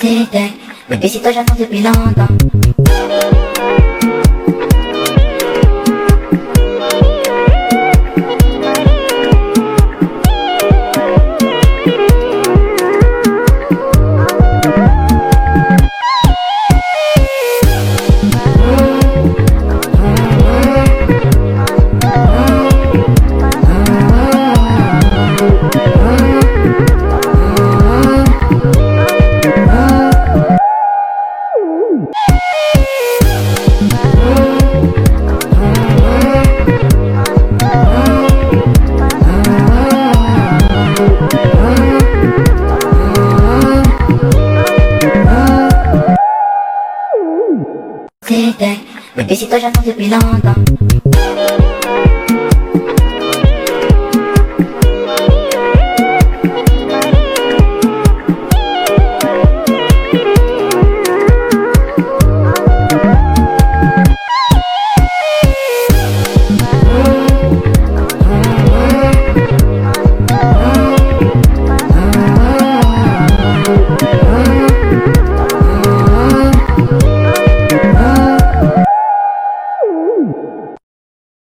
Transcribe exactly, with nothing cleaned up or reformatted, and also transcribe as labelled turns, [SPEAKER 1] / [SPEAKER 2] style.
[SPEAKER 1] Sí, te, mis besitos ya no se pilotan. Sí, te, mis besitos ya no se pilotan.